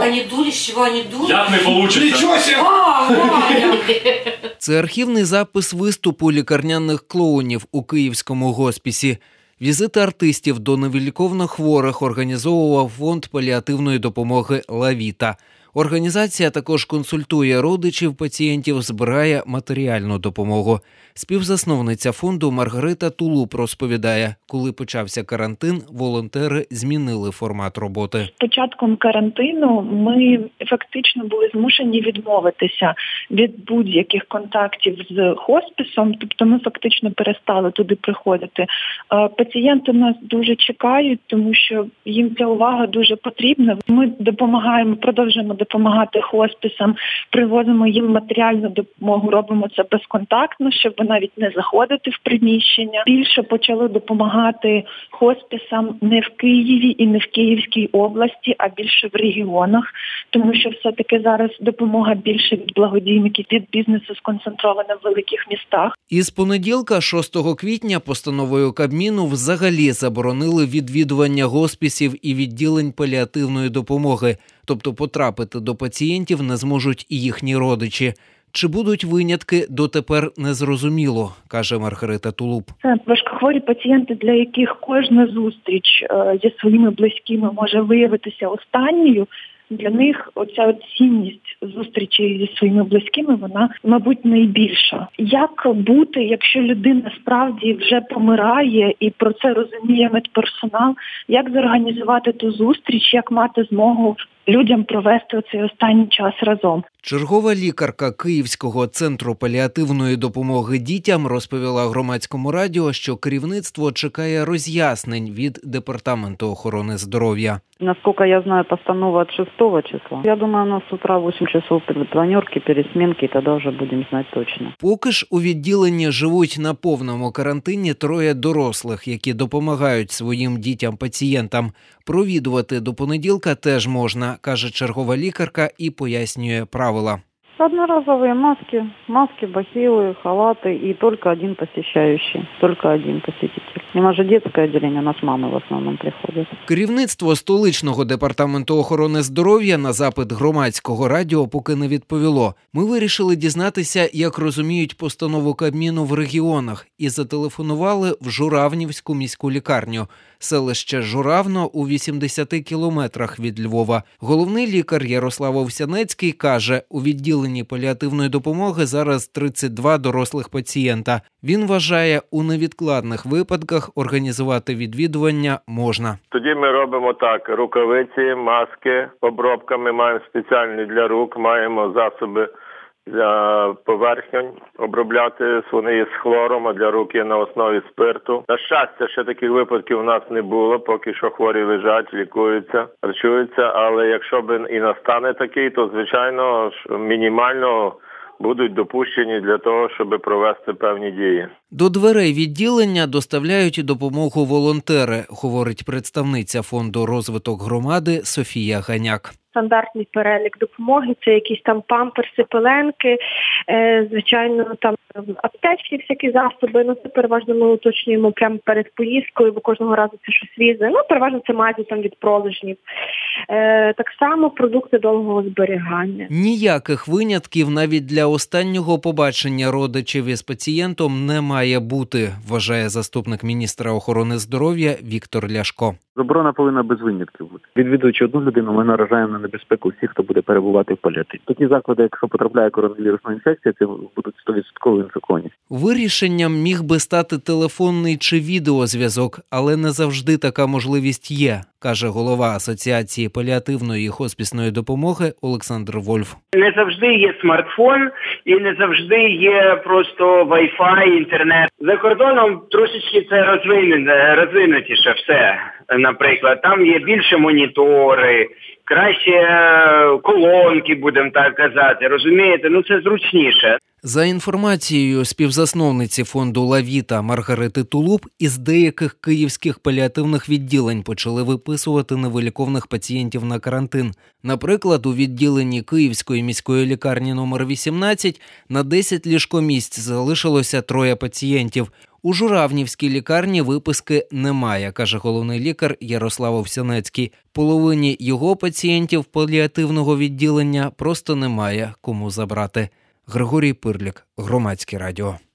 Как они дули, с чего они дули? Як не получится? Нічого себе! Ваня! Це архівний запис виступу лікарняних клоунів у київському госпісі. Візити артистів до невиліковно хворих організовував фонд паліативної допомоги «Лавіта». Організація також консультує родичів пацієнтів, збирає матеріальну допомогу. Співзасновниця фонду Маргарита Тулуб розповідає, коли почався карантин, волонтери змінили формат роботи. З початком карантину ми фактично були змушені відмовитися від будь-яких контактів з хоспісом, тобто ми фактично перестали туди приходити. Пацієнти нас дуже чекають, тому що їм ця увага дуже потрібна. Ми допомагаємо, продовжуємо допомагати хоспісам, привозимо їм матеріальну допомогу, робимо це безконтактно, щоб навіть не заходити в приміщення. Більше почали допомагати хоспісам не в Києві і не в Київській області, а більше в регіонах, тому що все-таки зараз допомога більше від благодійників, від бізнесу сконцентрована в великих містах. Із понеділка, 6 квітня, постановою Кабміну взагалі заборонили відвідування госпісів і відділень паліативної допомоги, тобто потрапити до пацієнтів не зможуть і їхні родичі. Чи будуть винятки, дотепер незрозуміло, каже Маргарита Тулуб. Це важкохворі пацієнти, для яких кожна зустріч зі своїми близькими може виявитися останньою. Для них оця цінність зустрічі зі своїми близькими, вона, мабуть, найбільша. Як бути, якщо людина справді вже помирає і про це розуміє медперсонал? Як зорганізувати ту зустріч, як мати змогу людям провести цей останній час разом? Чергова лікарка Київського центру паліативної допомоги дітям розповіла Громадському радіо, що керівництво чекає роз'яснень від Департаменту охорони здоров'я. Насколько я знаю, постанова от 6 числа. Я думаю, у нас с утра 8 часов планерки, пересменки, и тогда уже будем знать точно. Поки ж у відділенні живуть на повному карантині 3 дорослих, які допомагають своїм дітям-пацієнтам. Провідувати до понеділка теж можна, каже чергова лікарка і пояснює правила. Одноразовые маски, бахилы, халаты и только один посещающий, только один посетитель. У нас же детское отделение, у нас мамы в основном приходят. Керівництво столичного департаменту охорони здоров'я на запит Громадського радіо поки не відповіло. Ми вирішили дізнатися, як розуміють постанову Кабміну в регіонах, і зателефонували в Журавнівську міську лікарню. Селище Журавно у 80 кілометрах від Львова. Головний лікар Ярослав Овсянецький каже, у відділенні паліативної допомоги зараз 32 дорослих пацієнта. Він вважає, у невідкладних випадках організувати відвідування можна. Тоді ми робимо так: рукавиці, маски, обробка ми маємо спеціальні для рук, маємо засоби для поверхонь обробляти, вони є з хлором, а для рук є на основі спирту. На щастя, ще таких випадків у нас не було, поки що хворі лежать, лікуються, харчуються, але якщо б і настане такий, то звичайно мінімально будуть допущені для того, щоб провести певні дії. До дверей відділення доставляють допомогу волонтери, говорить представниця фонду «Розвиток громади» Софія Ганяк. Стандартний перелік допомоги – це якісь там памперси, пеленки, звичайно, там аптечні всякі засоби. Це переважно ми уточнюємо прямо перед поїздкою, бо кожного разу це щось різне. Переважно це майже там від пролежнів. Так само продукти довгого зберігання. Ніяких винятків навіть для останнього побачення родичів із пацієнтом не має бути, вважає заступник міністра охорони здоров'я Віктор Ляшко. Заборона повинна без винятків бути. Відвідуючи одну людину, ми наражаємо на небезпеку всіх, хто буде перебувати в паліативі. Такі заклади, якщо потрапляє коронавірусна інфекція, це будуть 100% інфіковані. Вирішенням міг би стати телефонний чи відеозв'язок, але не завжди така можливість є, каже голова Асоціації паліативної і хоспісної допомоги Олександр Вольф. Не завжди є смартфон і не завжди є просто Wi-Fi, інтернет. За кордоном трошечки це розвинутіше все. Наприклад, там є більше монітори, краще колонки, будемо так казати, розумієте? Це зручніше. За інформацією співзасновниці фонду «Лавіта» Маргарити Тулуб, із деяких київських паліативних відділень почали виписувати невиліковних пацієнтів на карантин. Наприклад, у відділенні Київської міської лікарні номер 18 на 10 ліжкомісць залишилося 3 пацієнтів. У Журавнівській лікарні виписки немає, каже головний лікар Ярослав Овсянецький. Половині його пацієнтів паліативного відділення просто немає кому забрати. Григорій Пирлік, Громадське радіо.